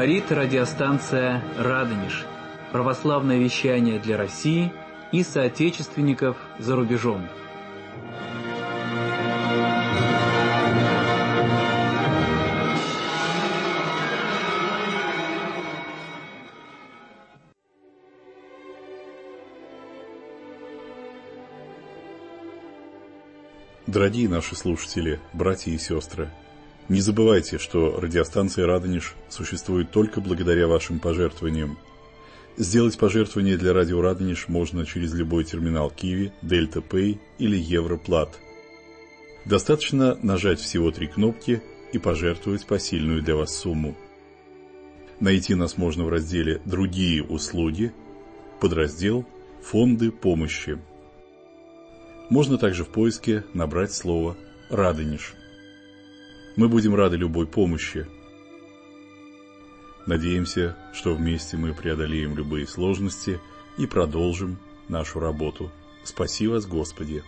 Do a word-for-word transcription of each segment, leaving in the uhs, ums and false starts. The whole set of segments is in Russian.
Говорит радиостанция «Радонеж». Православное вещание для России и соотечественников за рубежом. Дорогие наши слушатели, братья и сестры, не забывайте, что радиостанция «Радонеж» существует только благодаря вашим пожертвованиям. Сделать пожертвование для радио «Радонеж» можно через любой терминал Киви, Дельта Пэй или Европлат. Достаточно нажать всего три кнопки и пожертвовать посильную для вас сумму. Найти нас можно в разделе «Другие услуги», подраздел «Фонды помощи». Можно также в поиске набрать слово «Радонеж». Мы будем рады любой помощи. Надеемся, что вместе мы преодолеем любые сложности и продолжим нашу работу. Спаси вас, Господи!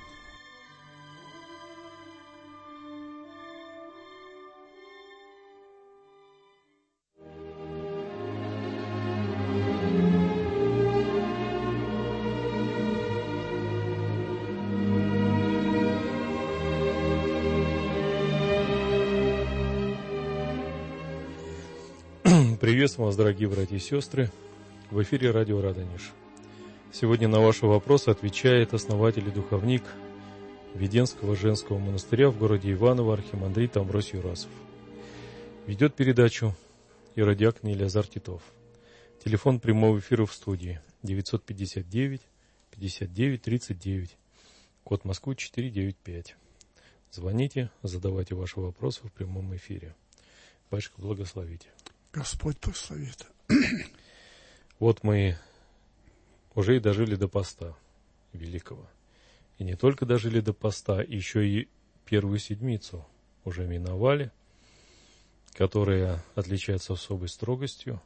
Приветствую вас, дорогие братья и сестры, в эфире радио «Радонеж». Сегодня на ваши вопросы отвечает основатель и духовник Веденского женского монастыря в городе Иваново архимандрит Амвросий Юрасов. Ведет передачу иродиакон Елеазар Титов. Телефон прямого эфира в студии девятьсот пятьдесят девять пятьдесят девять тридцать девять, код Москвы четыреста девяносто пять. Звоните, задавайте ваши вопросы в прямом эфире. Батюшка, благословите. Господь благословит. Вот мы уже и дожили до поста великого. И не только дожили до поста, еще и первую седмицу уже миновали, которая отличается особой строгостью,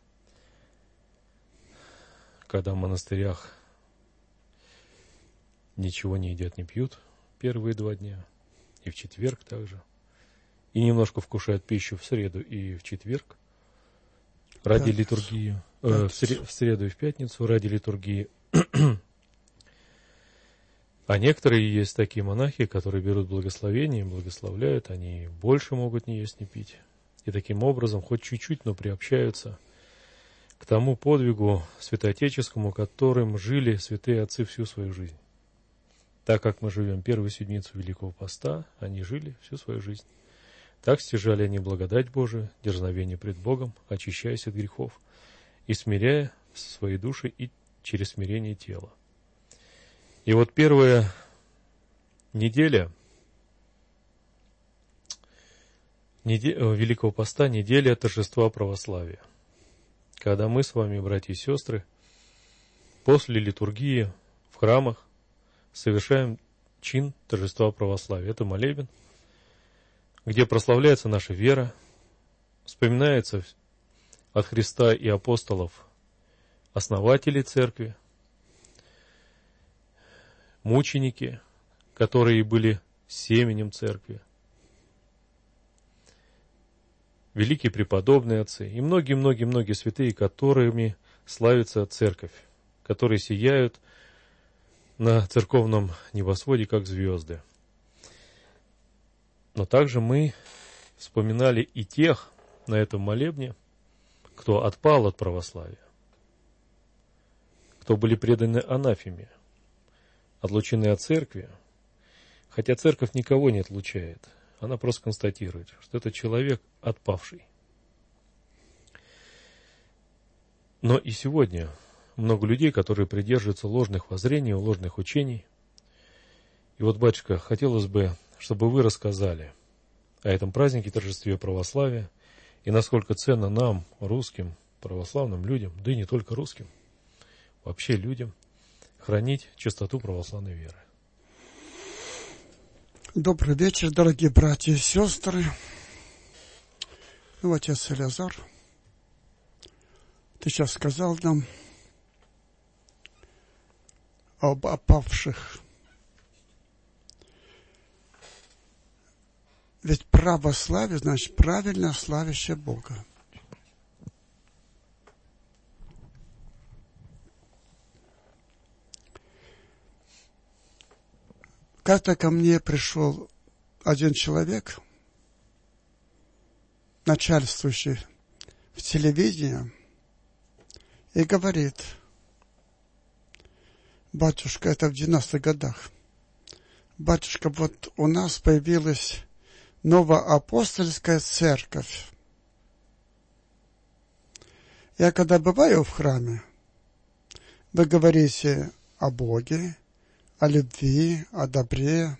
когда в монастырях ничего не едят, не пьют первые два дня, и в четверг также, и немножко вкушают пищу в среду и в четверг, ради литургии, э, в, сред, в среду и в пятницу, ради литургии. А некоторые есть такие монахи, которые берут благословение, благословляют, они больше могут не есть, не пить. И таким образом, хоть чуть-чуть, но приобщаются к тому подвигу святоотеческому, которым жили святые отцы всю свою жизнь. Так как мы живем первую седмицу Великого Поста, они жили всю свою жизнь. Так стяжали они благодать Божию, дерзновение пред Богом, очищаясь от грехов и смиряя свои души и через смирение тела. И вот первая неделя неде, Великого Поста, неделя торжества православия, когда мы с вами, братья и сестры, после литургии в храмах совершаем чин торжества православия. Это молебен, где прославляется наша вера, вспоминается от Христа и апостолов основатели церкви, мученики, которые были семенем церкви, великие преподобные отцы и многие-многие-многие святые, которыми славится церковь, которые сияют на церковном небосводе, как звезды. Но также мы вспоминали и тех на этом молебне, кто отпал от православия, кто были преданы анафеме, отлучены от церкви, хотя церковь никого не отлучает, она просто констатирует, что это человек отпавший. Но и сегодня много людей, которые придерживаются ложных воззрений, ложных учений. И вот, батюшка, хотелось бы, чтобы вы рассказали о этом празднике, торжестве православия, и насколько ценно нам, русским, православным людям, да и не только русским, вообще людям, хранить чистоту православной веры. Добрый вечер, дорогие братья и сестры. Ну, отец Елеазар, ты сейчас сказал нам об опавших. Ведь православие, значит, правильно славящее Бога. Как-то ко мне пришел один человек, начальствующий в телевидении, и говорит: батюшка, это в девяностых годах, батюшка, вот у нас появилась новоапостольская церковь. Я когда бываю в храме, вы говорите о Боге, о любви, о добре.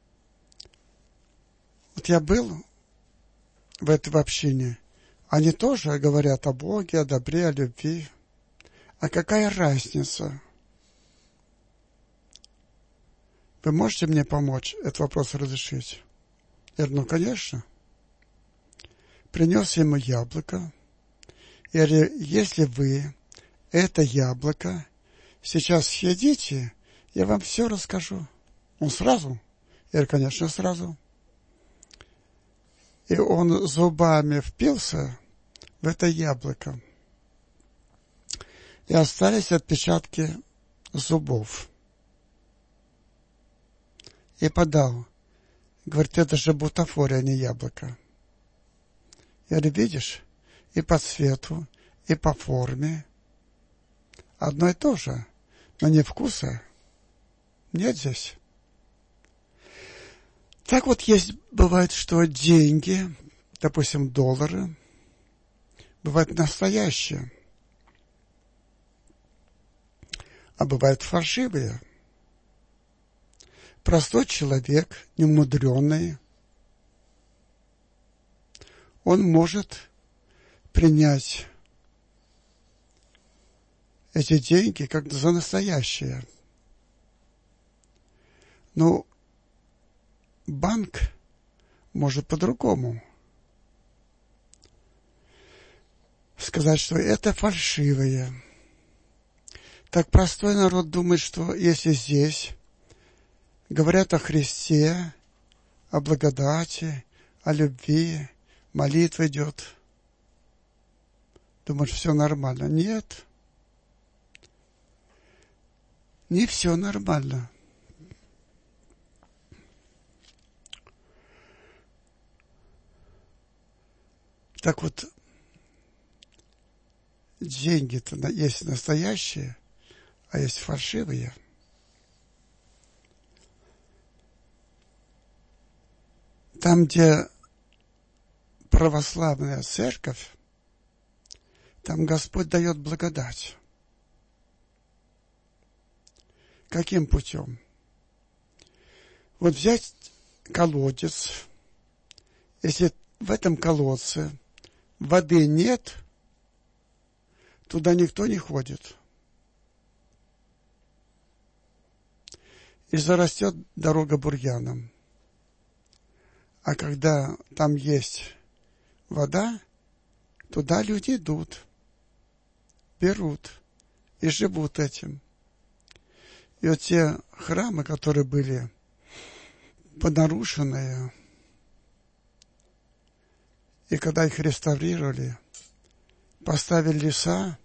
Вот я был в этой общине, они тоже говорят о Боге, о добре, о любви. А какая разница? Вы можете мне помочь этот вопрос разрешить? Я говорю, ну, конечно. Принес ему яблоко. Я говорю, если вы это яблоко сейчас съедите, я вам все расскажу. Он сразу? Я говорю, конечно, сразу. И он зубами впился в это яблоко. И остались отпечатки зубов. И подал. Говорит, это же бутафория, а не яблоко. Я говорю, видишь, и по цвету, и по форме одно и то же, но не вкуса нет здесь. Так вот есть, бывает, что деньги, допустим, доллары, бывают настоящие, а бывают фальшивые. Простой человек, немудренный, он может принять эти деньги как за настоящие. Но банк может по-другому сказать, что это фальшивые. Так простой народ думает, что если здесь говорят о Христе, о благодати, о любви, молитва идет, думают, все нормально. Нет, не все нормально. Так вот, деньги-то есть настоящие, а есть фальшивые. Там, где православная церковь, там Господь дает благодать. Каким путем? Вот взять колодец, если в этом колодце воды нет, туда никто не ходит. И зарастет дорога бурьяном. А когда там есть вода, туда люди идут, берут и живут этим. И вот те храмы, которые были понарушенные, и когда их реставрировали, поставили леса,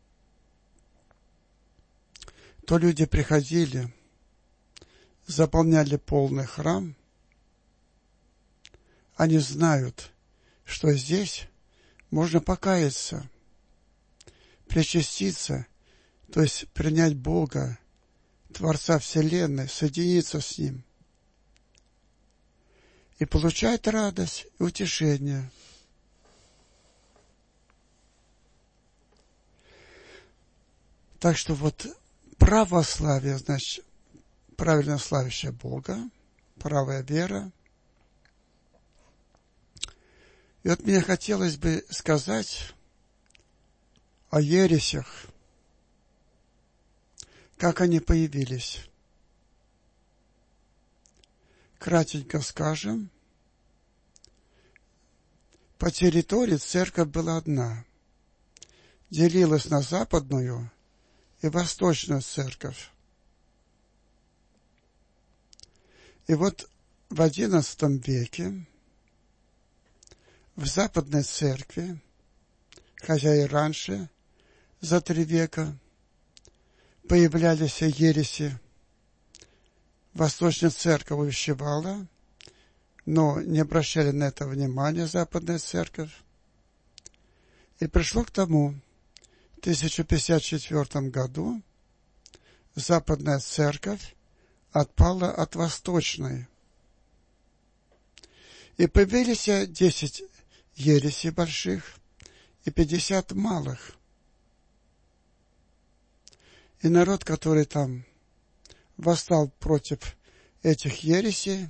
то люди приходили, заполняли полный храм. Они знают, что здесь можно покаяться, причаститься, то есть принять Бога, Творца Вселенной, соединиться с Ним и получать радость и утешение. Так что вот православие, значит, правильно славящее Бога, правая вера. И вот мне хотелось бы сказать о ересях, как они появились. Кратенько скажем, по территории церковь была одна, делилась на западную и восточную церковь. И вот в одиннадцатом веке в западной церкви, хотя и раньше, за три века, появлялись ереси Восточная церковь увещевала, но не обращали на это внимания Западная церковь. И пришло к тому, в тысяча пятьдесят четвёртом году Западная церковь отпала от Восточной. И появились десять ересей больших и пятьдесят малых. И народ, который там восстал против этих ересей,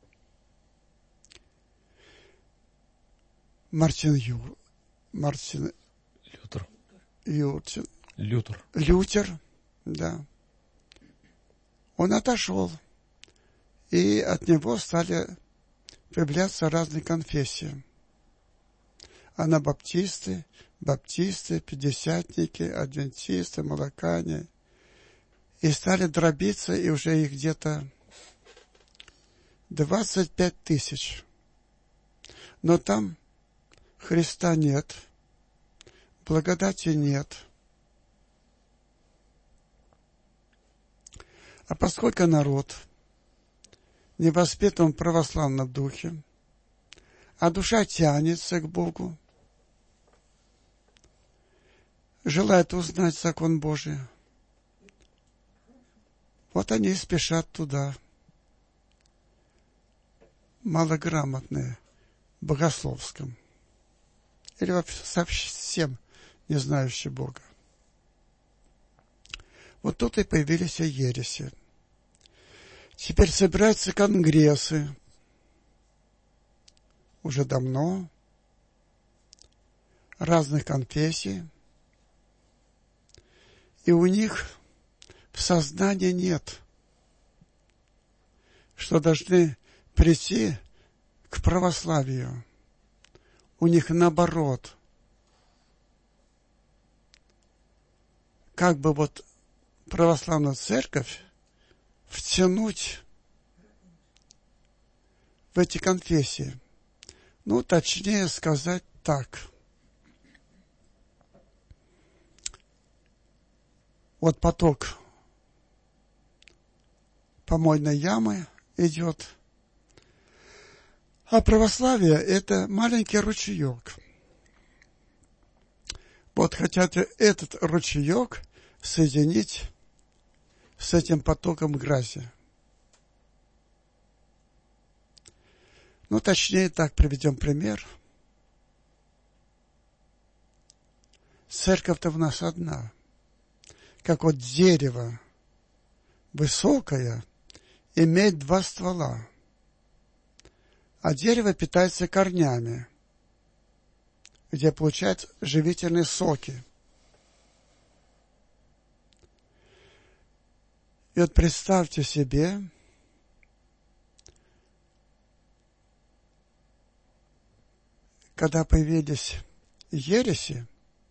Мартин Ю, Мартин Лютер. Ютин, Лютер. Лютер, да. Он отошел, и от него стали появляться разные конфессии. Анабаптисты, баптисты, пятидесятники, адвентисты, молокане. И стали дробиться, и уже их где-то двадцать пять тысяч. Но там Христа нет, благодати нет. А поскольку народ не воспитан в православном духе, а душа тянется к Богу, желает узнать закон Божий, вот они и спешат туда, малограмотные, в богословском, или вообще совсем не знающие Бога. Вот тут и появились ереси. Теперь собираются конгрессы. Уже давно. Разных конфессий. И у них в сознании нет, что должны прийти к православию. У них наоборот. Как бы вот православную церковь втянуть в эти конфессии. Ну, точнее сказать так. Вот поток помойной ямы идет, а православие — это маленький ручеек. Вот хотят этот ручеек соединить с этим потоком грязи. Ну, точнее так, приведем пример. Церковь-то у нас одна. Как вот дерево высокое имеет два ствола, а дерево питается корнями, где получает живительные соки. И вот представьте себе, когда появились ереси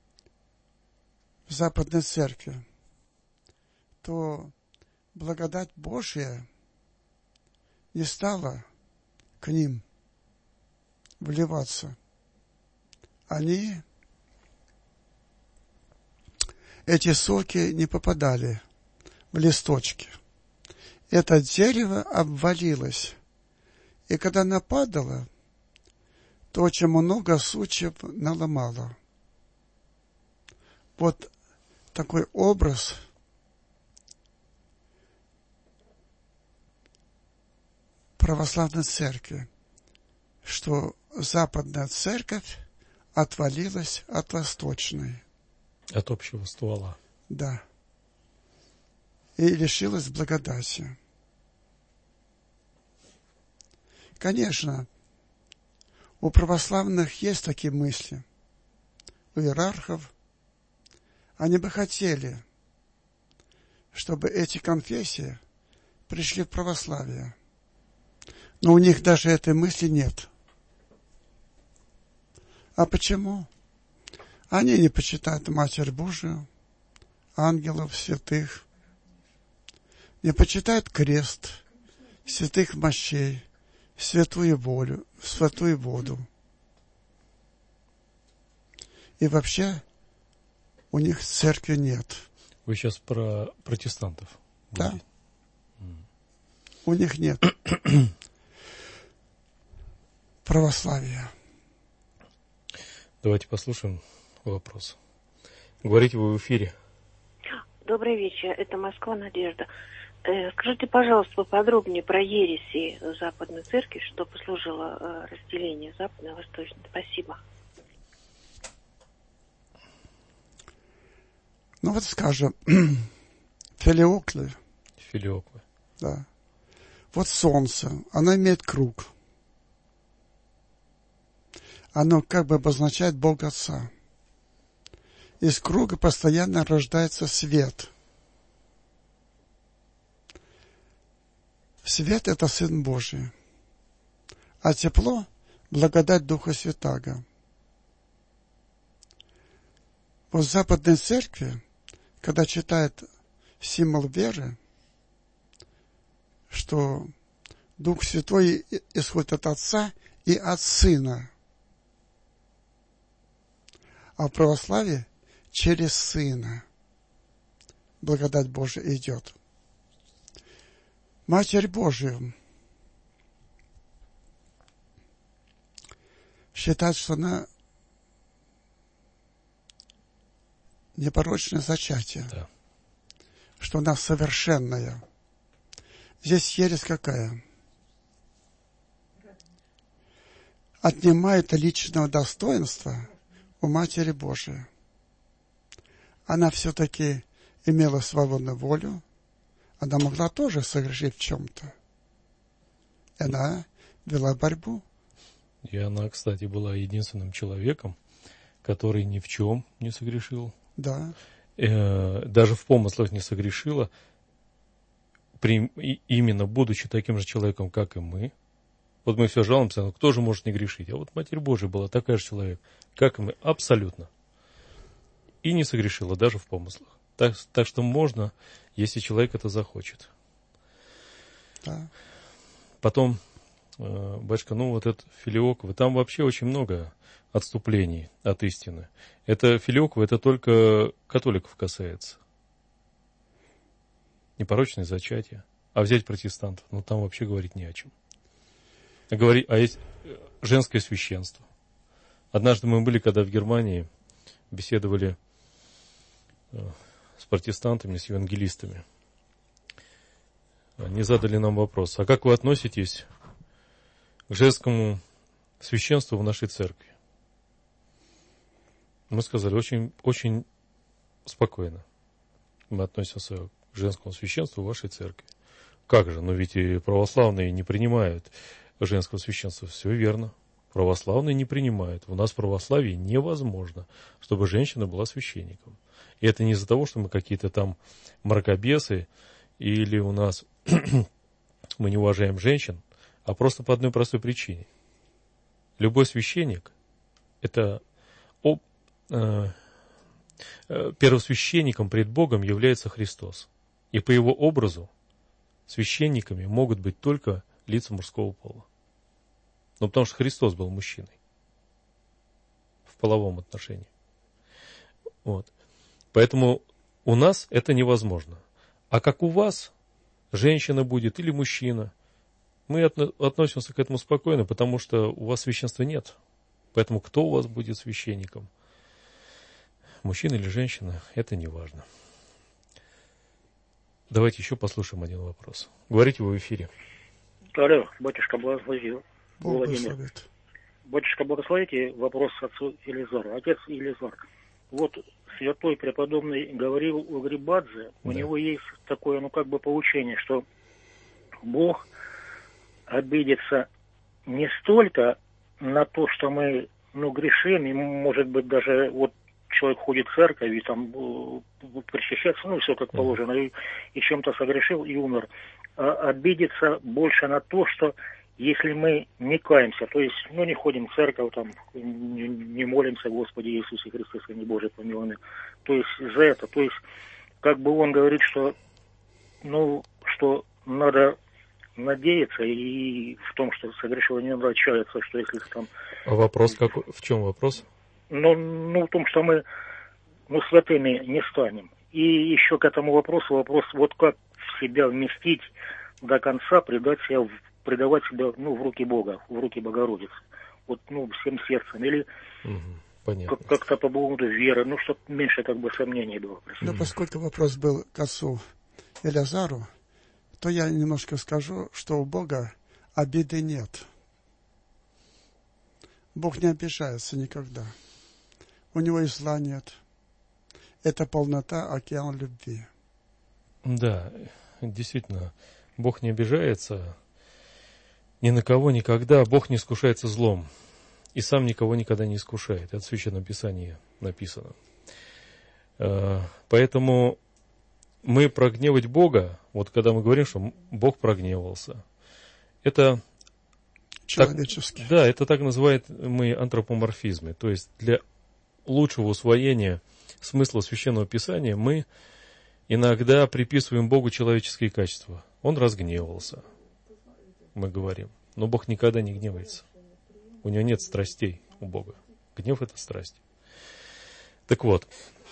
в Западной Церкви, то благодать Божья не стала к ним вливаться. Они, эти соки не попадали в листочки. Это дерево обвалилось. И когда нападало, то очень много сучьев наломало. Вот такой образ православной церкви, что Западная церковь отвалилась от Восточной. От общего ствола. Да. И лишилась благодати. Конечно, у православных есть такие мысли, у иерархов. Они бы хотели, чтобы эти конфессии пришли в православие. Но у них даже этой мысли нет. А почему? Они не почитают Матерь Божию, ангелов, святых, не почитают крест, святых мощей, святую волю, святую воду. И вообще у них церкви нет. Вы сейчас про протестантов. Да. Будете. У них нет православия. Давайте послушаем вопрос. Говорите вы в эфире. Добрый вечер, это Москва, Надежда. Э, скажите, пожалуйста, поподробнее про ереси Западной Церкви, что послужило э, разделению Западной и Восточной. Спасибо. Ну вот скажем, филиоклы. Филиоклы. Да. Вот солнце, оно имеет круг. Оно как бы обозначает Бога Отца. Из круга постоянно рождается свет. Свет – это Сын Божий. А тепло – благодать Духа Святаго. Вот в Западной Церкви, когда читает символ веры, что Дух Святой исходит от Отца и от Сына. А в православии через Сына благодать Божия идет. Матерь Божия считает, что она непорочное зачатие, да. Что она совершенная. Здесь ересь какая? Отнимает личного достоинства у Матери Божией. Она все-таки имела свободную волю, она могла тоже согрешить в чем-то. Она вела борьбу. И она, кстати, была единственным человеком, который ни в чем не согрешил. Да. Э, даже в помыслах не согрешила, при, и, именно будучи таким же человеком, как и мы. Вот мы все жалуемся, ну кто же может не грешить? А вот Матерь Божия была такая же человек, как и мы, абсолютно. И не согрешила даже в помыслах. Так, так что можно, если человек это захочет. Да. Потом, э, батюшка, ну вот это филиоквы, там вообще очень много отступлений от истины. Это филиоквы, это только католиков касается. Непорочное зачатие. А взять протестантов, ну там вообще говорить не о чем. А, говори, а есть женское священство. Однажды мы были, когда в Германии, беседовали с протестантами, с евангелистами. Они задали нам вопрос, а как вы относитесь к женскому священству в нашей церкви? Мы сказали, очень, очень спокойно мы относимся к женскому священству в вашей церкви. Как же, но ведь и православные не принимают женского священства. Все верно. Православные не принимают. У нас в православии невозможно, чтобы женщина была священником. И это не из-за того, что мы какие-то там мракобесы, или у нас мы не уважаем женщин, а просто по одной простой причине. Любой священник – это об, э, э, первосвященником пред Богом является Христос. И по его образу священниками могут быть только лица мужского пола. Ну, потому что Христос был мужчиной в половом отношении. Вот. Поэтому у нас это невозможно. А как у вас женщина будет или мужчина, мы относимся к этому спокойно, потому что у вас священства нет. Поэтому кто у вас будет священником? Мужчина или женщина, это не важно. Давайте еще послушаем один вопрос. Говорите вы в эфире. Алло, батюшка, благослови. Владимир. Батюшка, благословите, вопрос отцу Елизару. Отец Елизар, вот святой преподобный говорил у Грибадзе, у да. него есть такое, ну, как бы поучение, что Бог обидится не столько на то, что мы, ну, грешим, и, может быть, даже вот человек ходит в церковь и там причащается, ну, все как положено, и, и чем-то согрешил и умер, а обидится больше на то, что если мы не каемся, то есть, ну, не ходим в церковь, там, не, не молимся, Господи Иисусе Христе, Сыне Божий помилуй, то есть за это, то есть, как бы он говорит, что, ну, что надо надеяться и в том, что согрешил, не надо отчаяться, что если там... А вопрос какой? В чем вопрос? Ну, ну, в том, что мы, ну, святыми не станем. И еще к этому вопросу вопрос, вот как в себя вместить, до конца предать себя, в- предавать себя, ну, в руки Бога, в руки Богородицы. Вот, ну, всем сердцем. Или Мгм. Понятно. как- как-то по поводу веры, ну, чтобы меньше, как бы, сомнений было. Но поскольку вопрос был к отцу Элиазару, то я немножко скажу, что у Бога обиды нет. Бог не обижается никогда. У него и зла нет. Это полнота, океан любви. Да, действительно, Бог не обижается ни на кого никогда, Бог не искушается злом. И сам никого никогда не искушает. Это в Священном Писании написано. Э, Поэтому мы прогневать Бога, вот когда мы говорим, что Бог прогневался, это Человеческий. Так, да, это так называют мы антропоморфизмы. То есть для лучшего усвоения смысла Священного Писания мы иногда приписываем Богу человеческие качества. Он разгневался, мы говорим. Но Бог никогда не гневается. У него нет страстей у Бога. Гнев – это страсть. Так вот,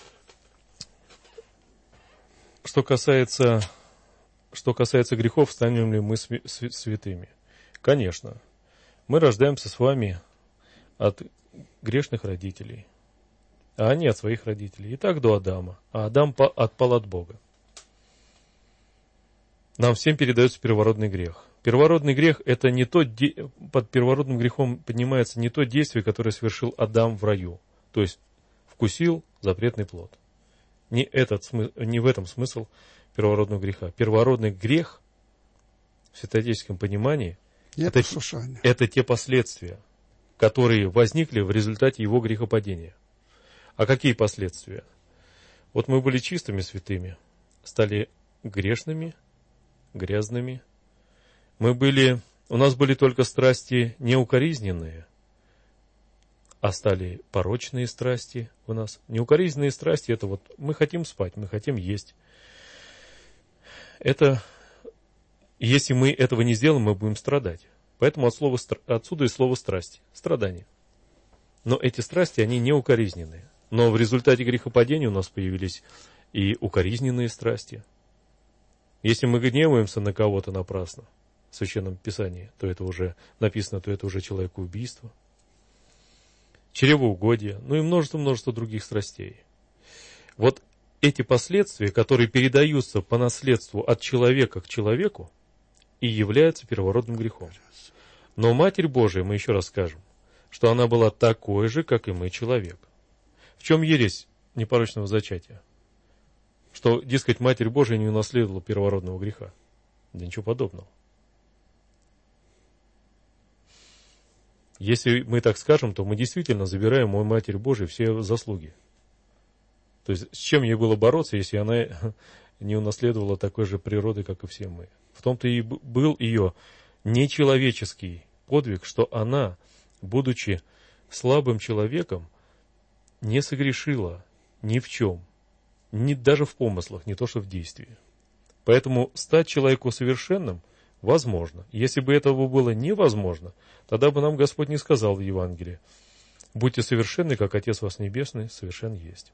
что касается, что касается грехов, станем ли мы сви- сви- святыми? Конечно. Мы рождаемся с вами от грешных родителей, а они от своих родителей. И так до Адама. А Адам по- отпал от Бога. Нам всем передается первородный грех. Первородный грех – это не то, де- под первородным грехом поднимается не то действие, которое совершил Адам в раю. То есть, вкусил запретный плод. Не, этот, смы- не в этом смысл первородного греха. Первородный грех в святоотеческом понимании Нет это, послушания. это те последствия, которые возникли в результате его грехопадения. А какие последствия? Вот мы были чистыми святыми, стали грешными, грязными. Мы были, у нас были только страсти неукоризненные, а стали порочные страсти у нас. Неукоризненные страсти – это вот мы хотим спать, мы хотим есть. Это, если мы этого не сделаем, мы будем страдать. Поэтому от слова, отсюда и слово страсти, страдания. Но эти страсти, они неукоризненные. Но в результате грехопадения у нас появились и укоризненные страсти. Если мы гневаемся на кого-то напрасно в Священном Писании, то это уже написано, то это уже человекоубийство, чревоугодие, ну и множество-множество других страстей. Вот эти последствия, которые передаются по наследству от человека к человеку, и являются первородным грехом. Но Матерь Божия, мы еще раз скажем, что она была такой же, как и мы, человек. В чем ересь непорочного зачатия? Что, дескать, Матерь Божия не унаследовала первородного греха. Да ничего подобного. Если мы так скажем, то мы действительно забираем у Матери Божией все заслуги. То есть, с чем ей было бороться, если она не унаследовала такой же природы, как и все мы? В том-то и был ее нечеловеческий подвиг, что она, будучи слабым человеком, не согрешила ни в чем, ни даже в помыслах, не то что в действии. Поэтому стать человеку совершенным возможно. Если бы этого было невозможно, тогда бы нам Господь не сказал в Евангелии: будьте совершенны, как Отец вас Небесный совершен есть.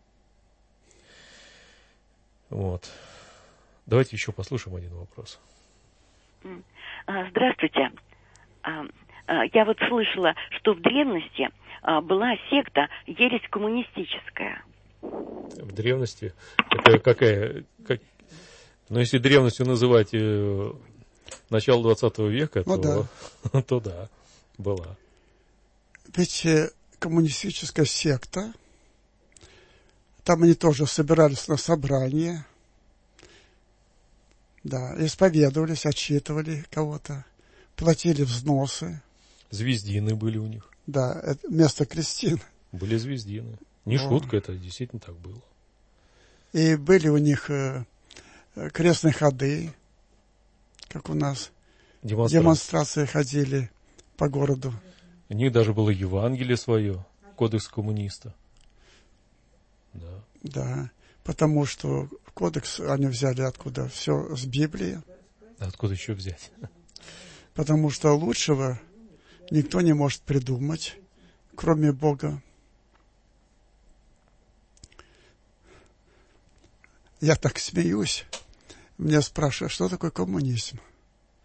Вот. Давайте еще послушаем один вопрос. Здравствуйте. Я вот слышала, что в древности была секта ересь коммунистическая. В древности? Какая? какая как, ну, если древностью называть э, начало двадцатого века, ну, то, да. то да, была. Ведь э, коммунистическая секта, там они тоже собирались на собрание, да, исповедовались, отчитывали кого-то, платили взносы. Звездины были у них. Да, это вместо крестин. Были звездины. Не О. шутка, это действительно так было. И были у них э, крестные ходы, как у нас. Демонстрации. Демонстрации ходили по городу. У них даже было Евангелие свое, кодекс коммуниста. Да. Да, потому что кодекс они взяли откуда? Все с Библии. Откуда еще взять? Потому что лучшего никто не может придумать, кроме Бога. Я так смеюсь. Меня спрашивают, что такое коммунизм?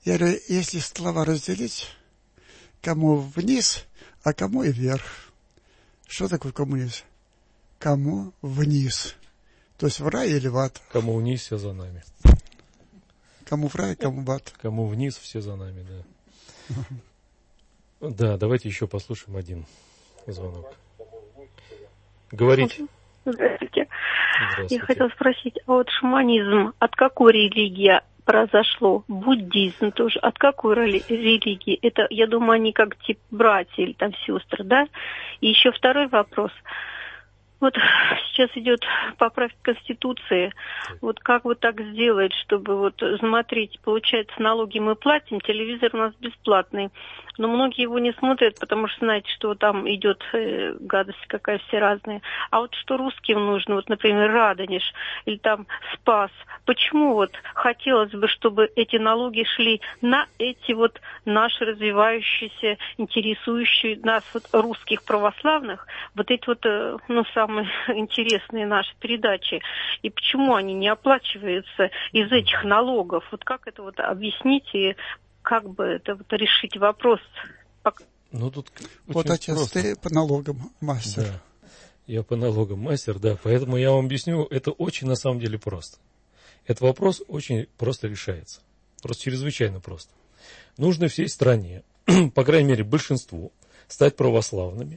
Я говорю, если слова разделить, кому вниз, а кому и вверх. Что такое коммунизм? Кому вниз. То есть в рай или в ад? Кому вниз, все за нами. Кому в рай, кому в ад. Кому вниз, все за нами, да. Да, давайте еще послушаем один звонок. Говорите. Здравствуйте. Здравствуйте. Я хотела спросить, а вот шаманизм от какой религии произошло? Буддизм тоже от какой религии? Это, я думаю, они как типа братья или там сестры, да? И еще второй вопрос. Вот сейчас идет поправка Конституции. Вот как вот так сделать, чтобы вот смотреть, получается, налоги мы платим, телевизор у нас бесплатный. Но многие его не смотрят, потому что знаете, что там идет э, гадость какая все разная. А вот что русским нужно, вот, например, Радонеж или там Спас. Почему вот хотелось бы, чтобы эти налоги шли на эти вот наши развивающиеся, интересующие нас вот русских православных, вот эти вот, э, ну, самые интересные наши передачи. И почему они не оплачиваются из этих налогов? Вот как это вот объяснить и как бы это вот решить вопрос? Ну, тут вот, отец, просто. Ты по налогам мастер. Да, я по налогам мастер, да. Поэтому я вам объясню, это очень на самом деле просто. Этот вопрос очень просто решается. Просто чрезвычайно просто. Нужно всей стране, по крайней мере большинству, стать православными.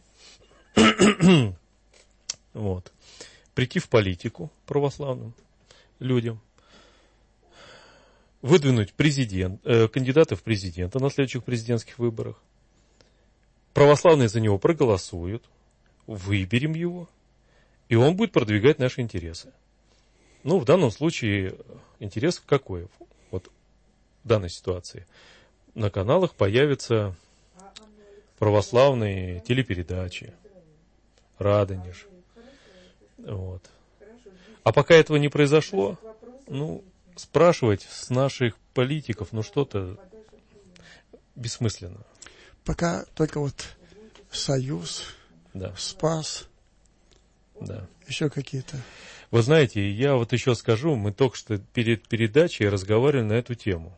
Вот. Прийти в политику православным людям. Выдвинуть президент, э, кандидата в президента на следующих президентских выборах. Православные за него проголосуют, выберем его, и он будет продвигать наши интересы. Ну, в данном случае интерес какой? Вот в данной ситуации. На каналах появятся православные телепередачи, Радонеж. Вот. А пока этого не произошло, ну, спрашивать с наших политиков, ну, что-то бессмысленно. Пока только вот Союз, да. Спас, да. еще какие-то. Вы знаете, я вот еще скажу, мы только что перед передачей разговаривали на эту тему.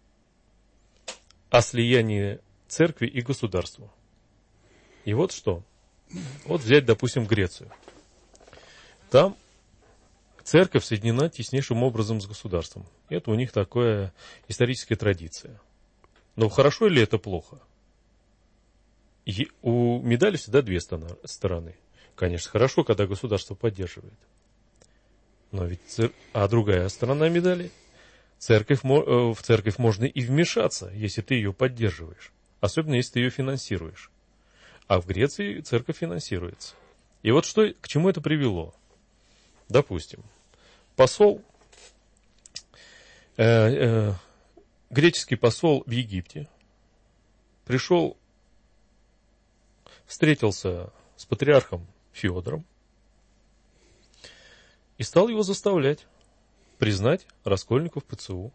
О слиянии церкви и государства. И вот что. Вот взять, допустим, Грецию. Там церковь соединена теснейшим образом с государством. Это у них такая историческая традиция. Но хорошо ли это плохо? И у медали всегда две стороны. Конечно, хорошо, когда государство поддерживает. Но ведь цер... А другая сторона медали, церковь, в церковь можно и вмешаться, если ты ее поддерживаешь. Особенно, если ты ее финансируешь. А в Греции церковь финансируется. И вот что, к чему это привело? Допустим, посол, э, э, греческий посол в Египте пришел, встретился с патриархом Феодором и стал его заставлять признать раскольников ПЦУ.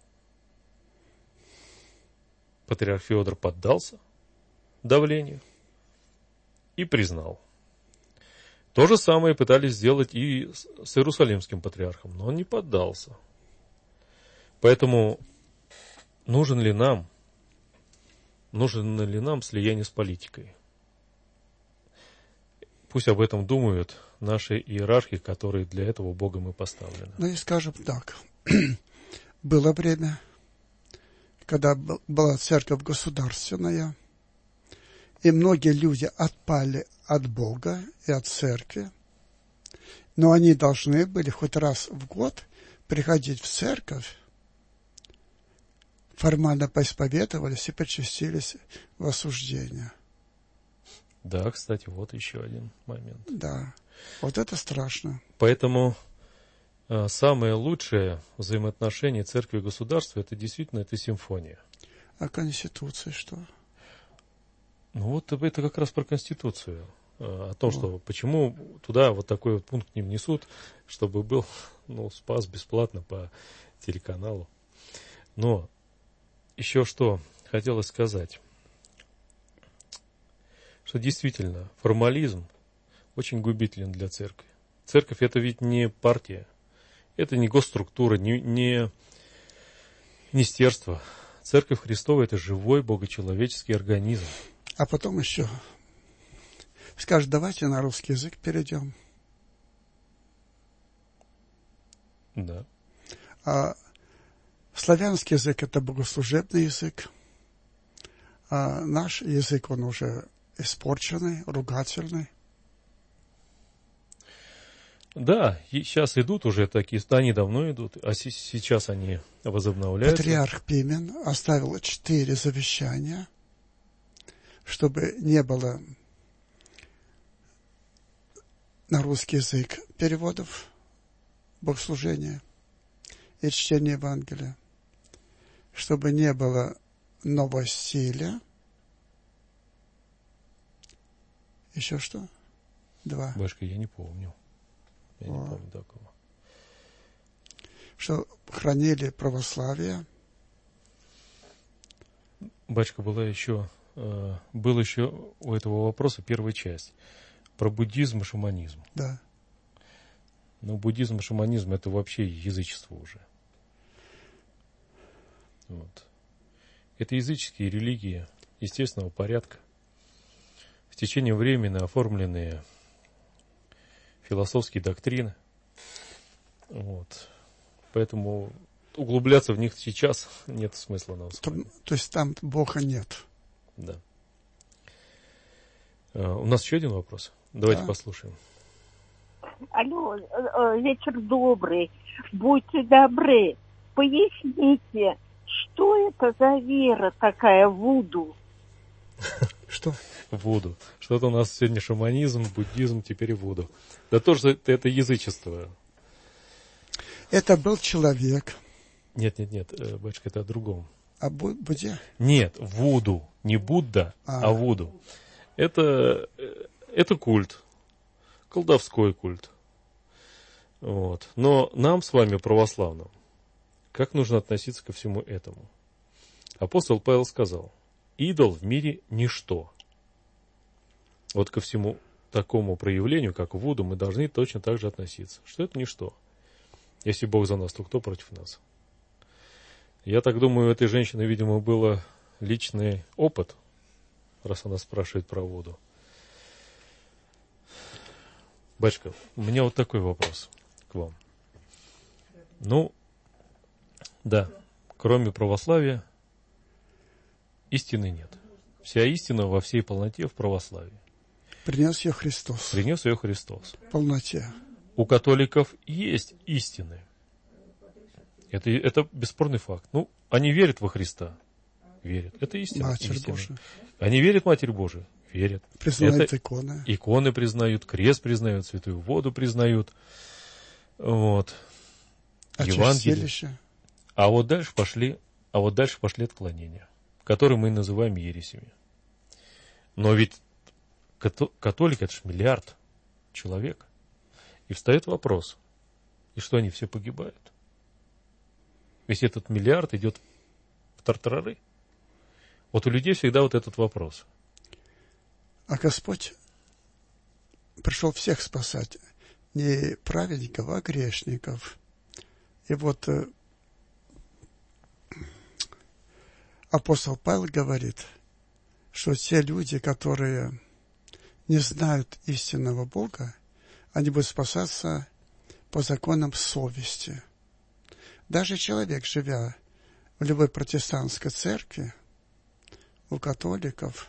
Патриарх Феодор поддался давлению и признал. То же самое пытались сделать и с Иерусалимским патриархом, но он не поддался. Поэтому нужен ли нам, нужно ли нам слияние с политикой? Пусть об этом думают наши иерархи, которые для этого Богом и поставлены. Ну и скажем так, было время, когда была церковь государственная, и многие люди отпали от Бога и от церкви, но они должны были хоть раз в год приходить в церковь, формально поисповедовались и причастились в осуждение. Да, кстати, вот еще один момент. Да, вот это страшно. Поэтому э, самое лучшее взаимоотношение церкви и государства, это действительно это симфония. А Конституция что? Ну вот это как раз про Конституцию. О том, что почему туда вот такой вот пункт не внесут, чтобы был, ну, спас бесплатно по телеканалу. Но еще что хотелось сказать, что действительно формализм очень губителен для церкви. Церковь это ведь не партия, это не госструктура, не, не министерство. Церковь Христова – это живой богочеловеческий организм. А потом еще скажешь, давайте на русский язык перейдем. Да. А славянский язык – это богослужебный язык. А наш язык, он уже испорченный, ругательный. Да, и сейчас идут уже такие, они давно идут, а с- сейчас они возобновляются. Патриарх Пимен оставил четыре завещания, чтобы не было на русский язык переводов богослужения и чтения Евангелия, чтобы не было новосилия. Еще что? Два. Башка, я не помню. Я не О. помню такого. Что хранили православие. Бачка, была еще, э, был еще у этого вопроса первая часть про буддизм и шаманизм. Да. Но буддизм и шаманизм – это вообще язычество уже. Вот. Это языческие религии естественного порядка, в течение времени оформленные философские доктрины. Вот. Поэтому углубляться в них сейчас нет смысла нам с вами. Там, то есть там Бога нет. Да. А, у нас еще один вопрос. Давайте Да. послушаем. Алло, э, вечер добрый. Будьте добры, поясните, что это за вера такая, вуду? Что? Вуду. Что-то у нас сегодня шаманизм, буддизм, теперь и вуду. Да тоже это, это язычество. Это был человек. Нет, нет, нет, э, батюшка, это о другом. А Бу- Будде? Нет, вуду. Не Будда, а, А. вуду. Это, э, это культ. Колдовской культ. Вот. Но нам с вами, православным, как нужно относиться ко всему этому? Апостол Павел сказал: идол в мире ничто. Вот ко всему такому проявлению, как вуду, мы должны точно так же относиться. Что это ничто? Если Бог за нас, то кто против нас? Я так думаю, у этой женщины, видимо, был личный опыт, раз она спрашивает про воду. Батюшка, у меня вот такой вопрос к вам. Ну, да, кроме православия истины нет. Вся истина во всей полноте в православии. Принес ее Христос. Принес ее Христос. В полноте. У католиков есть истины. Это, это бесспорный факт. Ну, они верят во Христа. Верят. Это истина. Матерь истина. Божия. Они верят в Матерь Божию. Верят. Признают Это иконы. Иконы признают, крест признают, святую воду признают. Вот. Евангелие. Чистилище. А вот дальше пошли, а вот дальше пошли отклонения, которые мы называем ересями. Но ведь като- католик это ж миллиард человек. И встает вопрос, и что они все погибают? Ведь этот миллиард идет в тартарары. Вот у людей всегда вот этот вопрос. А Господь пришел всех спасать. Не праведников, а грешников. И вот э, апостол Павел говорит, что те люди, которые не знают истинного Бога, они будут спасаться по законам совести. Даже человек, живя в любой протестантской церкви, у католиков,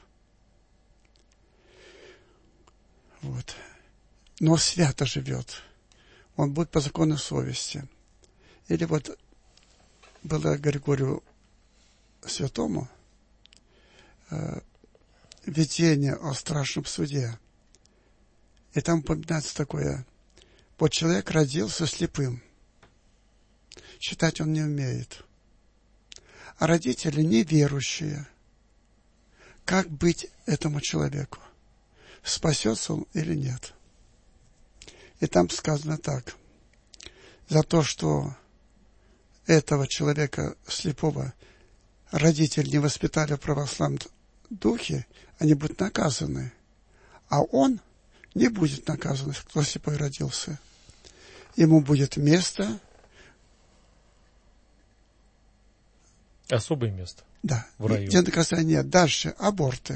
вот, но свято живет, он будет по закону совести. Или вот было Григорию Святому э, видение о страшном суде. И там упоминается такое: вот человек родился слепым, читать он не умеет, а родители неверующие. Как быть этому человеку? Спасется он или нет? И там сказано так: за то, что этого человека слепого родители не воспитали в православном духе, они будут наказаны. А он не будет наказан, кто слепой родился. Ему будет место Особое место. Да. В раю. Где наказания нет. Дальше аборты.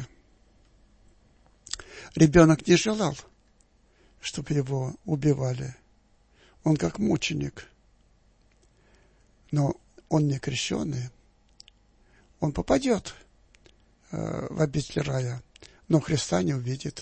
Ребенок не желал, чтобы его убивали. Он как мученик. Но он не крещеный. Он попадет э, в обитель рая, но Христа не увидит.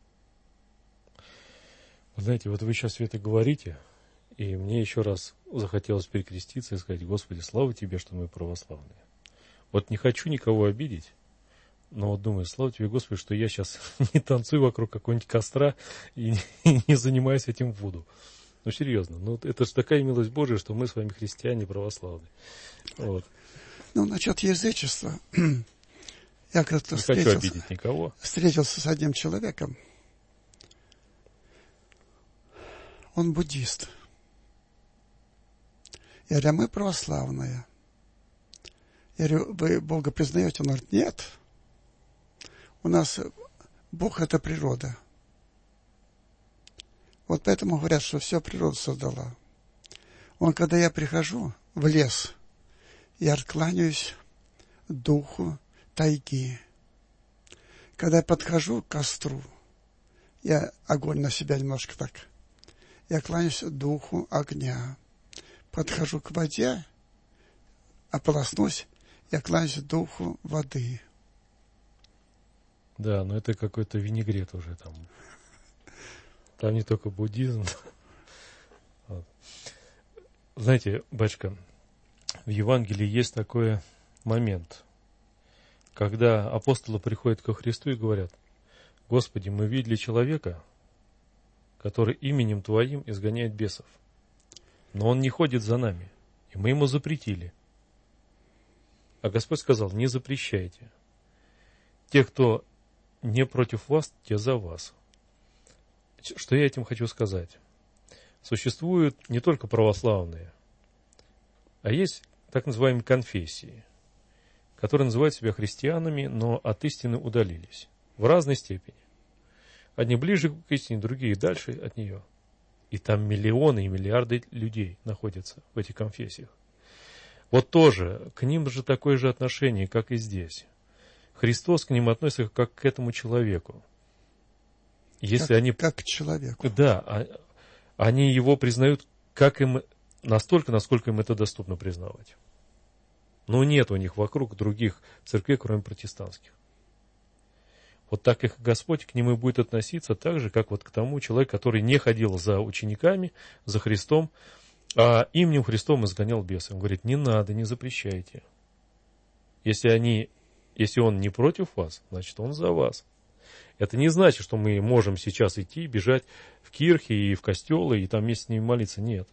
Вы знаете, вот вы сейчас это говорите, и мне еще раз захотелось перекреститься и сказать: Господи, слава Тебе, что мы православные. Вот не хочу никого обидеть, но вот думаю, слава Тебе, Господи, что я сейчас не танцую вокруг какого-нибудь костра и не, и не занимаюсь этим вуду. Ну, серьезно, ну это же такая милость Божия, что мы с вами христиане православные. Вот. Ну, насчет язычества. Я как-то не встретился, хочу обидеть никого. Встретился с одним человеком. Он буддист. Я говорю, а мы православные. Я говорю, вы Бога признаете? Он говорит, нет. У нас Бог – это природа. Вот поэтому говорят, что все природа создала. Он, когда я прихожу в лес, я откланяюсь духу тайги. Когда я подхожу к костру, я огонь на себя немножко так, я кланяюсь духу огня. Подхожу к воде, ополоснусь, я кланяюсь духу воды. Да, но это какой-то винегрет уже там. Там не только буддизм. Вот. Знаете, батюшка, в Евангелии есть такой момент, когда апостолы приходят ко Христу и говорят: Господи, мы видели человека, который именем Твоим изгоняет бесов, но он не ходит за нами, и мы ему запретили. А Господь сказал: не запрещайте. Те, кто не против вас, те за вас. Что я этим хочу сказать? Существуют не только православные, а есть так называемые конфессии, которые называют себя христианами, но от истины удалились в разной степени. Одни ближе к истине, другие дальше от нее. И там миллионы и миллиарды людей находятся в этих конфессиях. Вот тоже к ним же такое же отношение, как и здесь. Христос к ним относится как к этому человеку. Если как, они, как к человеку. Да, они его признают как им, настолько, насколько им это доступно признавать. Но нет у них вокруг других церквей, кроме протестантских. Вот так их Господь к ним и будет относиться так же, как вот к тому человеку, который не ходил за учениками, за Христом, а именем Христом изгонял бесов. Он говорит: не надо, не запрещайте. Если они, если он не против вас, значит он за вас. Это не значит, что мы можем сейчас идти, бежать в кирхи и в костелы, и там вместе с ними молиться. Нет.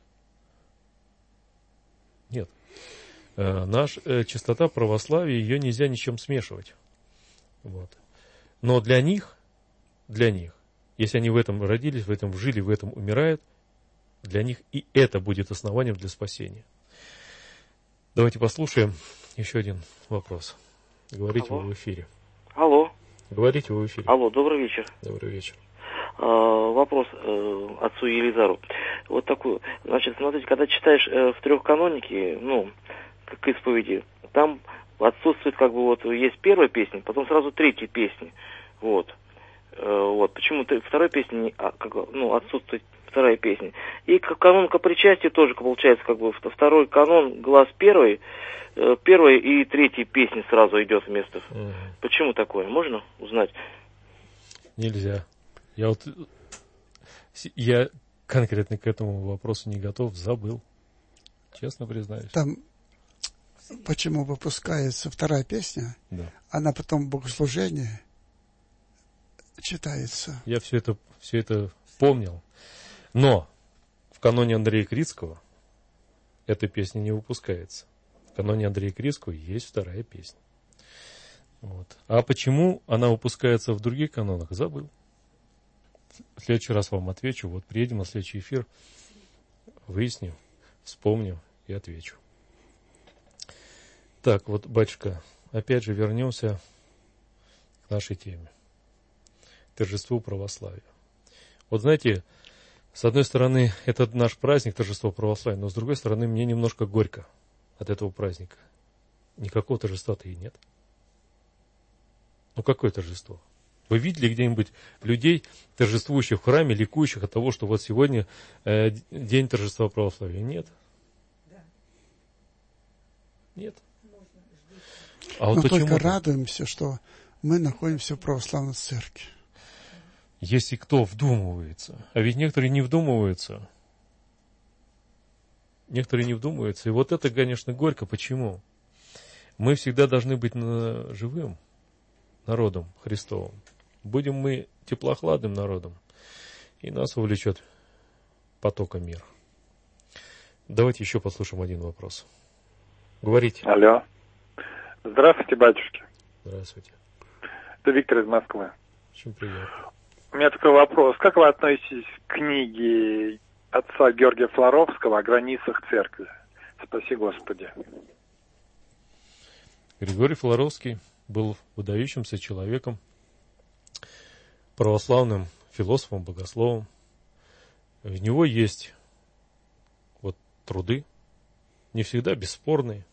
Нет. Наша чистота православия, ее нельзя ничем смешивать. Вот. Но для них, для них, если они в этом родились, в этом жили, в этом умирают, для них и это будет основанием для спасения. Давайте послушаем еще один вопрос. Говорите Алло. вы в эфире. Алло. Говорите вы в эфире. Алло, добрый вечер. Добрый вечер. А, вопрос э, отцу Елизару. Вот такой, значит, смотрите, когда читаешь э, в трехканонике, ну, к исповеди, там отсутствует, как бы, вот, есть первая песня, потом сразу третья песня. Вот. Э, вот. Почему-то второй песни, не, а, как, ну, отсутствует вторая песня. И канонка причастия тоже, получается, как бы, второй канон, глаз первый, э, первая и третья песня сразу идет вместо. Mm. Почему такое? Можно узнать? Нельзя. Я вот, я конкретно к этому вопросу не готов, забыл. Честно признаюсь. Там почему выпускается вторая песня, да. Она потом в богослужении читается. Я все это, все это помнил. Но в каноне Андрея Крицкого эта песня не выпускается. В каноне Андрея Крицкого есть вторая песня. Вот. А почему она выпускается в других канонах, забыл. В следующий раз вам отвечу. Вот приедем на следующий эфир, выясним, вспомним и отвечу. Так, вот, батюшка, опять же вернемся к нашей теме. Торжеству православия. Вот знаете, с одной стороны, это наш праздник, торжество православия, но с другой стороны, мне немножко горько от этого праздника. Никакого торжества-то и нет. Ну, какое торжество? Вы видели где-нибудь людей, торжествующих в храме, ликующих от того, что вот сегодня э, день торжества православия? Нет. Нет. А вот мы почему только радуемся, что мы находимся в православной церкви. Если кто вдумывается, а ведь некоторые не вдумываются. Некоторые не вдумываются. И вот это, конечно, горько. Почему? Мы всегда должны быть живым народом Христовым. Будем мы теплохладным народом, и нас увлечет потоком мира. Давайте еще послушаем один вопрос. Говорите. Алло. Здравствуйте, батюшки. Здравствуйте. Это Виктор из Москвы. Очень приятно. У меня такой вопрос. Как вы относитесь к книге отца Георгия Флоровского «О границах церкви»? Спаси Господи. Григорий Флоровский был выдающимся человеком, православным философом, богословом. В него есть вот труды, не всегда бесспорные,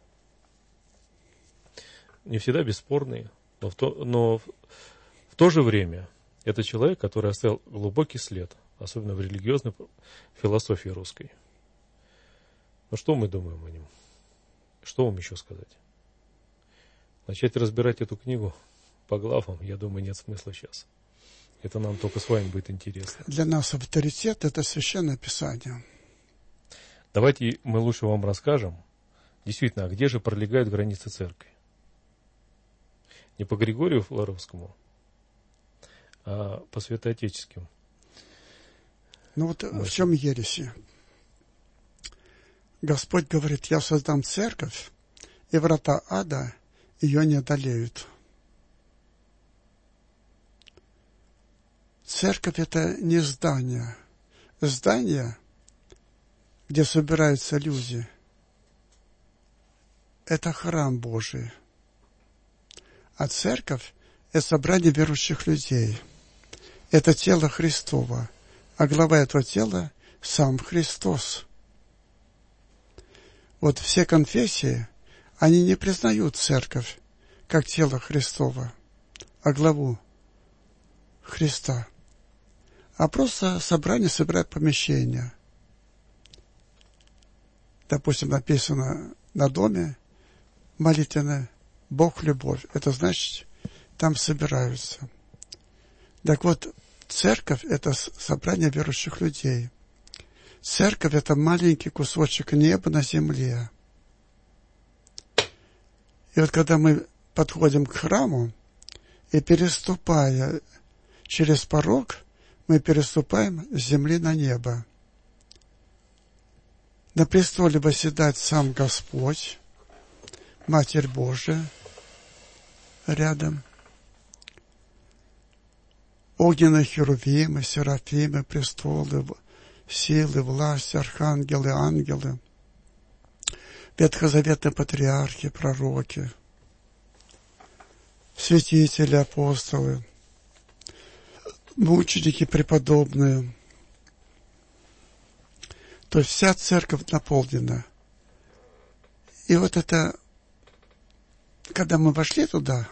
не всегда бесспорные, но в то, но в, в то же время это человек, который оставил глубокий след, особенно в религиозной философии русской. Ну что мы думаем о нем? Что вам еще сказать? Начать разбирать эту книгу по главам, я думаю, нет смысла сейчас. Это нам только с вами будет интересно. Для нас авторитет – это Священное Писание. Давайте мы лучше вам расскажем, действительно, а где же пролегают границы церкви? Не по Григорию Флоровскому, а по святоотеческим. Ну вот в чем ереси? Господь говорит: я создам церковь, и врата ада ее не одолеют. Церковь – это не здание. Здание, где собираются люди, это храм Божий. А церковь – это собрание верующих людей. Это тело Христово. А глава этого тела – сам Христос. Вот все конфессии, они не признают церковь как тело Христово, а главу Христа. А просто собрание собирает помещение. Допустим, написано на доме молитвенное «Бог – любовь». Это значит, там собираются. Так вот, церковь – это собрание верующих людей. Церковь – это маленький кусочек неба на земле. И вот когда мы подходим к храму, и переступая через порог, мы переступаем с земли на небо. На престоле восседает сам Господь, Матерь Божия рядом. Огненные херувимы, серафимы, престолы, силы, власть, архангелы, ангелы, ветхозаветные патриархи, пророки, святители, апостолы, мученики преподобные. То есть вся церковь наполнена. И вот это, когда мы вошли туда,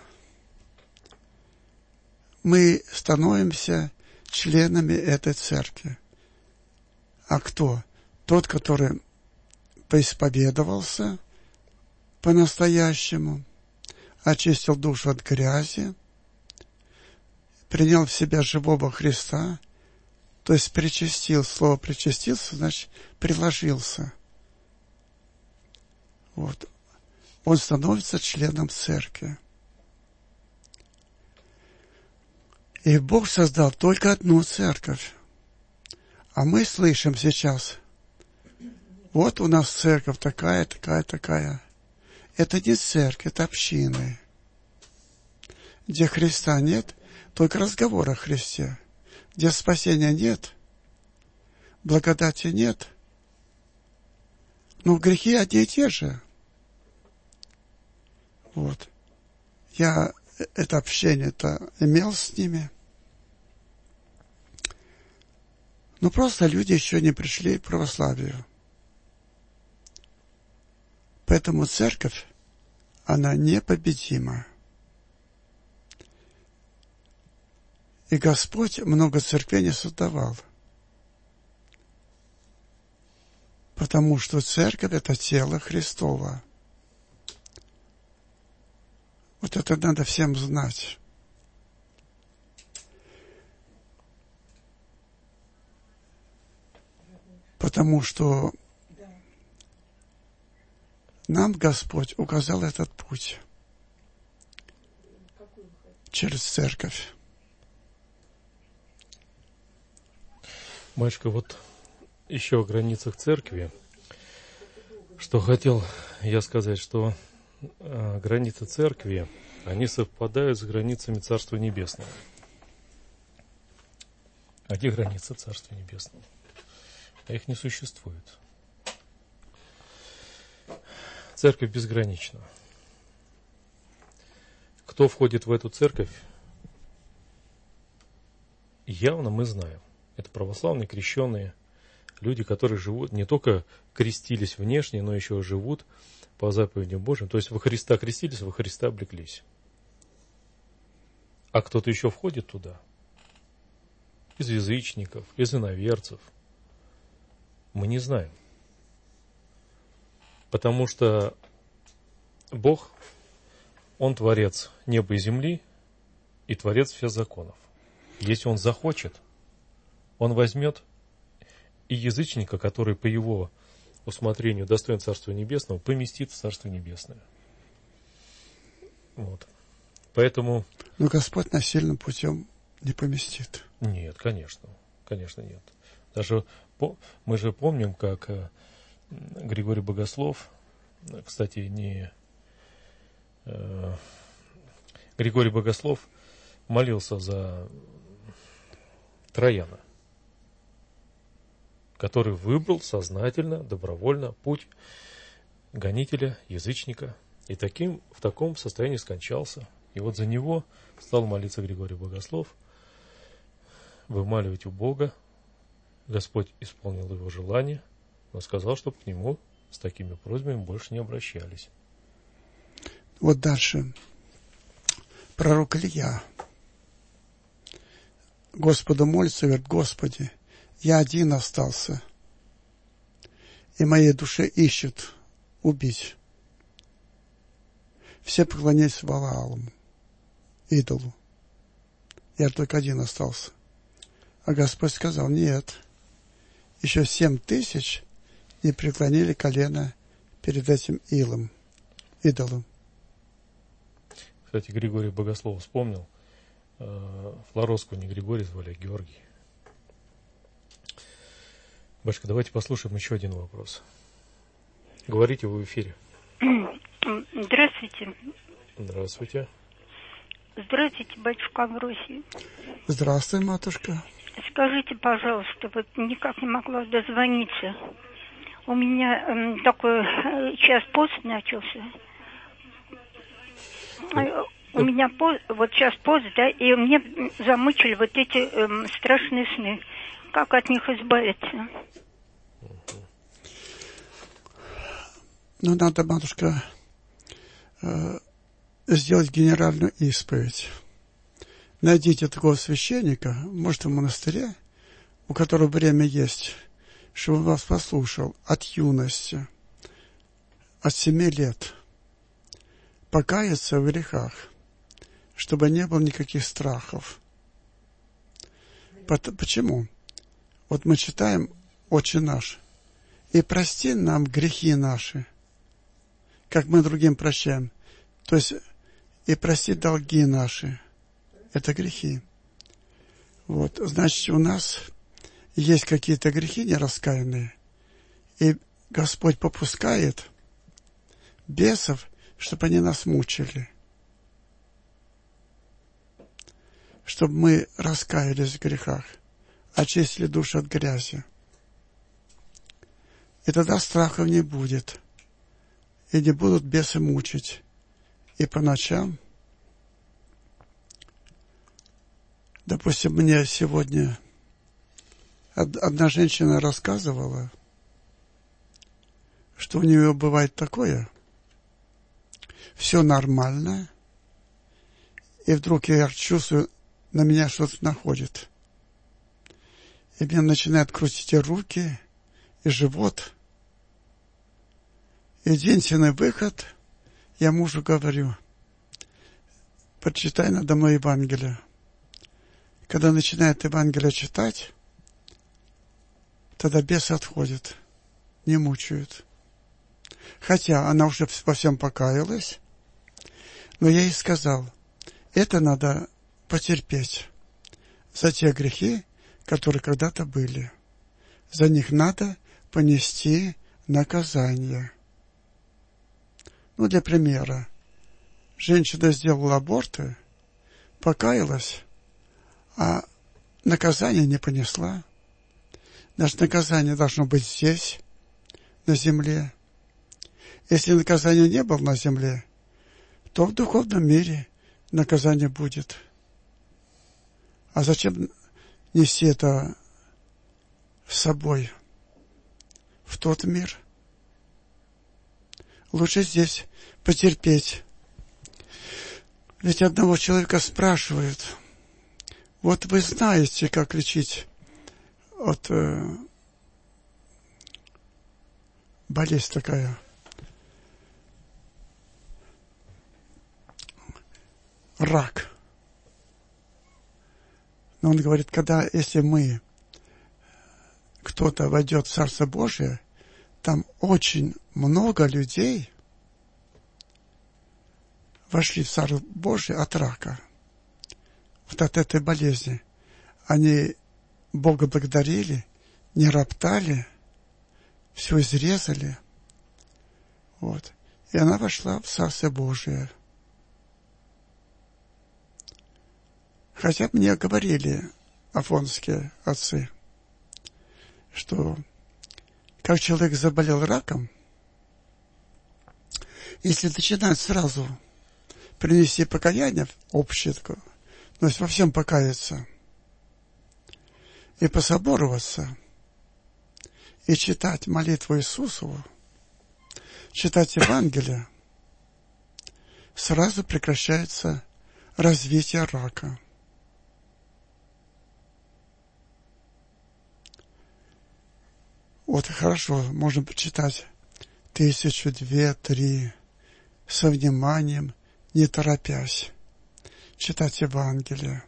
мы становимся членами этой церкви. А кто? Тот, который поисповедовался по-настоящему, очистил душу от грязи, принял в себя живого Христа, то есть причастил. Слово «причастился» значит приложился. Вот. Он становится членом церкви. И Бог создал только одну церковь. А мы слышим сейчас: вот у нас церковь такая, такая, такая. Это не церковь, это общины. Где Христа нет, только разговор о Христе. Где спасения нет, благодати нет, но грехи одни и те же. Вот. Я это общение-то имел с ними. Но просто люди еще не пришли к православию. Поэтому церковь она непобедима. И Господь много церквей не создавал. Потому что церковь – это тело Христово. Вот это надо всем знать. Потому что нам Господь указал этот путь через церковь. Батюшка, вот еще о границах церкви, что хотел я сказать, что э, границы церкви, они совпадают с границами Царства Небесного. А где границы Царства Небесного? А их не существует. Церковь безгранична. Кто входит в эту церковь, явно мы знаем. Это православные, крещенные люди, которые живут, не только крестились внешне, но еще живут по заповедям Божьим. То есть во Христа крестились, во Христа облеклись. А кто-то еще входит туда? Из язычников, из иноверцев. Мы не знаем. Потому что Бог, Он творец неба и земли и творец всех законов. Если Он захочет, Он возьмет и язычника, который по Его усмотрению достоин Царства Небесного, поместит в Царство Небесное. Вот. Поэтому... Но Господь насильным путем не поместит. Нет, конечно. Конечно, нет. Даже по... мы же помним, как Григорий Богослов, кстати, не... Григорий Богослов молился за Трояна, который выбрал сознательно, добровольно путь гонителя, язычника, и таким, в таком состоянии скончался. И вот за него стал молиться Григорий Богослов, вымаливать у Бога. Господь исполнил его желание, но сказал, чтобы к нему с такими просьбами больше не обращались. Вот дальше. Пророк Илья. Господу молится, говорит: Господи, я один остался, и моей душе ищут убить. Все поклонялись Ваалу, идолу. Я только один остался. А Господь сказал: нет, еще семь тысяч не преклонили колено перед этим илом, идолом. Кстати, Григорий Богослов вспомнил, Флоровского не Григорий звали, а Георгий. Башка, давайте послушаем еще один вопрос. Говорите вы в эфире. Здравствуйте. Здравствуйте. Здравствуйте, батюшка Амвросий. Здравствуй, матушка. Скажите, пожалуйста, вот никак не могла дозвониться. У меня э, такой э, час пост начался. Э, у меня пост, вот час пост, да, и мне замучили вот эти э, страшные сны. Как от них избавиться? Ну, надо, матушка, э, сделать генеральную исповедь. Найдите такого священника, может, в монастыре, у которого время есть, чтобы он вас послушал от юности, от семи лет, покаяться в грехах, чтобы не было никаких страхов. Почему? Вот мы читаем «Отче наш», и прости нам грехи наши, как мы другим прощаем. То есть, и прости долги наши. Это грехи. Вот, значит, у нас есть какие-то грехи нераскаянные, и Господь попускает бесов, чтобы они нас мучили, чтобы мы раскаялись в грехах, очистили душу от грязи. И тогда страхов не будет, и не будут бесы мучить. И по ночам, допустим, мне сегодня одна женщина рассказывала, что у нее бывает такое, все нормально, и вдруг я чувствую, на меня что-то находит. И меня начинают крутить и руки, и живот. Единственный выход, я мужу говорю, прочитай надо мной Евангелие. Когда начинает Евангелие читать, тогда бес отходит, не мучают. Хотя она уже во всем покаялась, но я ей сказал, это надо потерпеть за те грехи, которые когда-то были. За них надо понести наказание. Ну, для примера. Женщина сделала аборты, покаялась, а наказание не понесла. Наше наказание должно быть здесь, на земле. Если наказания не было на земле, то в духовном мире наказание будет. А зачем нести это с собой в тот мир? Лучше здесь потерпеть. Ведь одного человека спрашивают, вот вы знаете, как лечить от э, болезнь такая, рак. Но он говорит, когда, если мы, кто-то войдет в Царство Божие, там очень много людей вошли в Царство Божие от рака, вот от этой болезни. Они Бога благодарили, не роптали, все изрезали. Вот. И она вошла в Царство Божие. Хотя мне говорили афонские отцы, что как человек заболел раком, если начинать сразу принести покаяние общее такое, то есть во всем покаяться, и пособороваться, и читать молитву Иисусову, читать Евангелие, сразу прекращается развитие рака. Вот хорошо, можно почитать тысячу, две, три, со вниманием, не торопясь, читать Евангелие,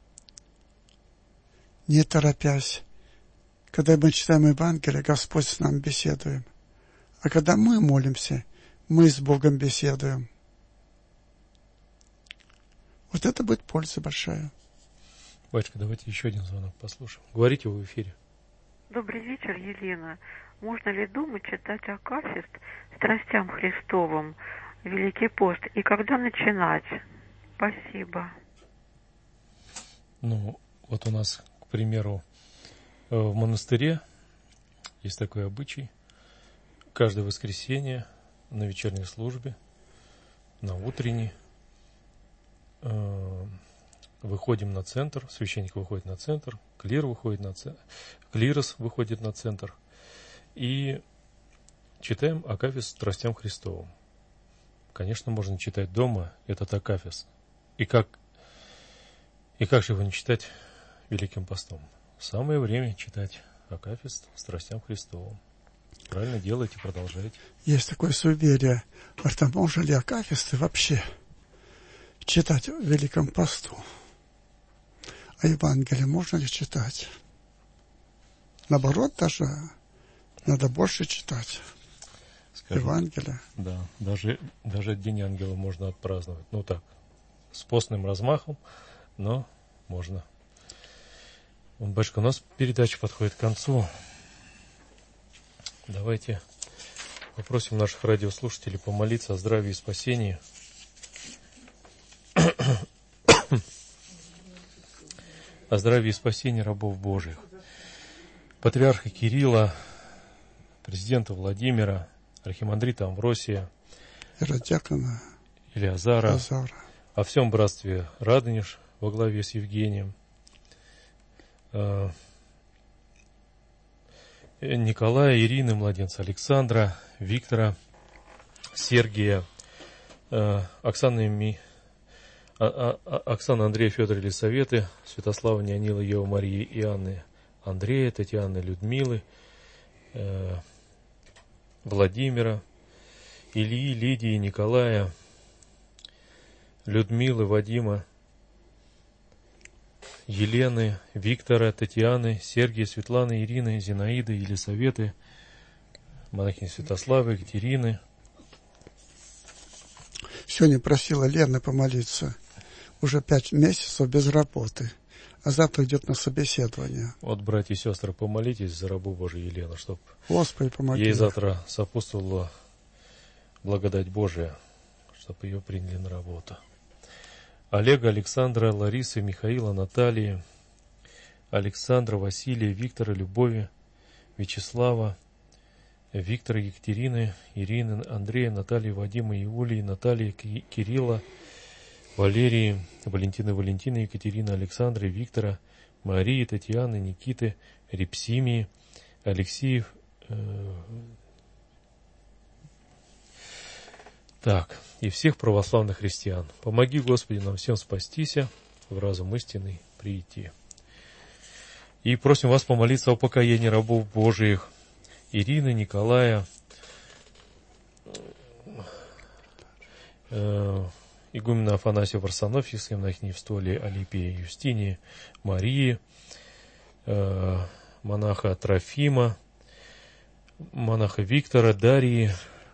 не торопясь. Когда мы читаем Евангелие, Господь с нами беседует. А когда мы молимся, мы с Богом беседуем. Вот это будет польза большая. Батюшка, давайте еще один звонок послушаем. Говорите вы в эфире. Добрый вечер, Елена. Можно ли дома читать акафист страстям Христовым, Великий пост, и когда начинать? Спасибо. Ну, вот у нас, к примеру, в монастыре есть такой обычай. Каждое воскресенье на вечерней службе, на утренней, э, выходим на центр, священник выходит на центр, клир выходит на центр, клирос выходит на центр, и читаем акафист страстям Христовым. Конечно, можно читать дома этот акафист. И как, и как же его не читать Великим постом? Самое время читать акафист страстям Христовым. Правильно делаете, продолжайте. Есть такое суеверие. А можно ли акафисты вообще читать в Великом посту? А Евангелие можно ли читать? Наоборот, даже надо больше читать. Скажем, Евангелие. Да, даже, даже День Ангела можно отпраздновать. Ну так, с постным размахом, но можно. Батюшка, у нас передача подходит к концу. Давайте попросим наших радиослушателей помолиться о здравии и спасении. О здравии и спасении рабов Божьих. Патриарха Кирилла, президента Владимира, архимандрита Амвросия, иродиакона Илиазара, Азара. О всем братстве Радонеж во главе с Евгением, Николая, Ирины, младенца Александра, Виктора, Сергия, Оксана, Ми... Оксана, Андрея, Федор, Елисаветы, Святослава, Неонила, Ева, Марии и Анны, Андрея, Татьяны, Людмилы, Владимира, Ильи, Лидии, Николая, Людмилы, Вадима, Елены, Виктора, Татьяны, Сергия, Светланы, Ирины, Зинаиды, Елисаветы, монахини Святославы, Екатерины. Сегодня просила Лена помолиться. Уже пять месяцев без работы. А завтра идет на собеседование. Вот, братья и сестры, помолитесь за рабу Божию Елену, чтобы ей завтра сопутствовала благодать Божия, чтобы ее приняли на работу. Олега, Александра, Ларисы, Михаила, Натальи, Александра, Василия, Виктора, Любови, Вячеслава, Виктора, Екатерины, Ирины, Андрея, Натальи, Вадима, Иулии, Натальи, Кирилла, Валерии, Валентины, Валентины, Екатерины, Александры, Виктора, Марии, Татьяны, Никиты, Репсимии, Алексеев. Э, так, и всех православных христиан. Помоги, Господи, нам всем спастися, в разум истинный прийти. И просим вас помолиться о покаянии рабов Божиих, Ирины, Николая, э, игумена Афанасия Варсонофьевского, монахини Евстолии, Алипия, Юстинии, Марии, э, монаха Трофима, монаха Виктора, Дарьи,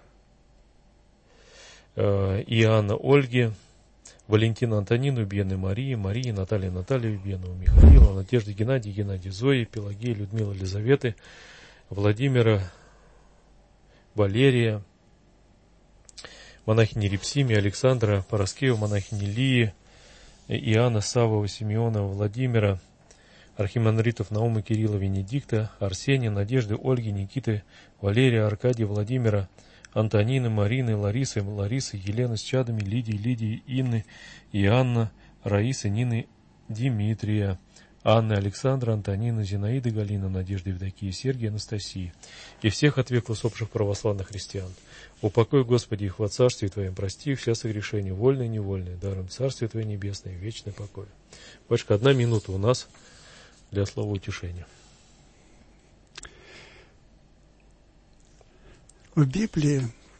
э, Иоанна, Ольги, Валентина, Антонину, Бены, Марии, Марии, Натальи, Наталью, Бену, Михаила, Надежды, Геннадия, Геннадия, Зои, Пелагеи, Людмилы, Елизаветы, Владимира, Валерия, монахини Репсимии, Александра, Пороскеева, монахини Лии, Иоанна, Савова, Симеона, Владимира, архимандритов Наума, Кирилла, Венедикта, Арсения, Надежды, Ольги, Никиты, Валерия, Аркадия, Владимира, Антонины, Марины, Ларисы, Ларисы, Елены с чадами, Лидии, Лидии, Инны, Иоанна, Раисы, Нины, Дмитрия, Анны, Александра, Антонины, Зинаиды, Галины, Надежды, Евдокии, Сергия, Анастасии и всех от века усопших православных христиан. Упокой, Господи, их во Царстве Твоем, прости их все согрешения, вольные и невольные, даром Царствие Твое Небесное, вечный покой. Батюшка, одна минута у нас для слова утешения. В Библии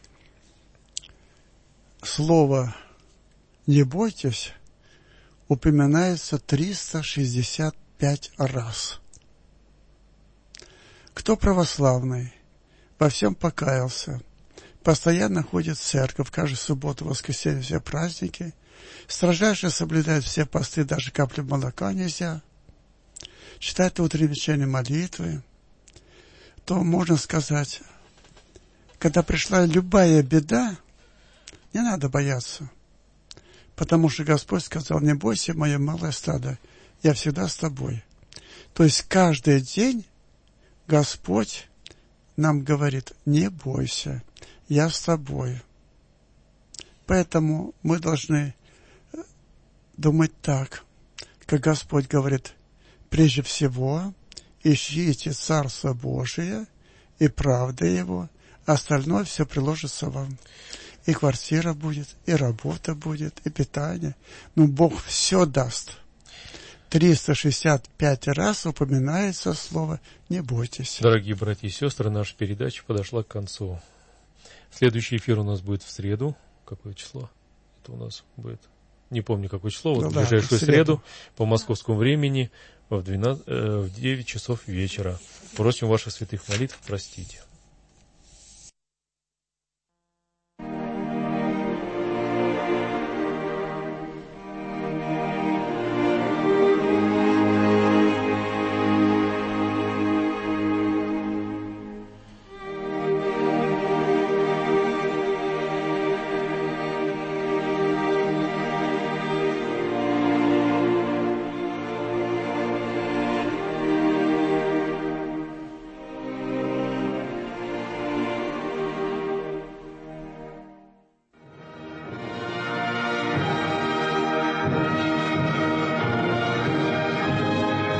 слово «не бойтесь» упоминается триста шестьдесят пять раз. Кто православный, во всем покаялся, постоянно ходит в церковь, каждую субботу, воскресенье, все праздники, строжайше соблюдает все посты, даже капли молока нельзя, читает утренние вечерние молитвы, то можно сказать, когда пришла любая беда, не надо бояться. Потому что Господь сказал, не бойся, мое малое стадо, я всегда с тобой. То есть каждый день Господь нам говорит, не бойся, я с тобой. Поэтому мы должны думать так, как Господь говорит, прежде всего ищите Царство Божие и правда Его, остальное все приложится вам. И квартира будет, и работа будет, и питание. Но Бог все даст. триста шестьдесят пять раз упоминается слово «не бойтесь». Дорогие братья и сестры, наша передача подошла к концу. Следующий эфир у нас будет в среду. Какое число? Это у нас будет... Не помню, какое число. Вот ну, в да, ближайшую в среду. среду по московскому времени в, двенадцать, э, в девять часов вечера. Просим ваших святых молитв простить.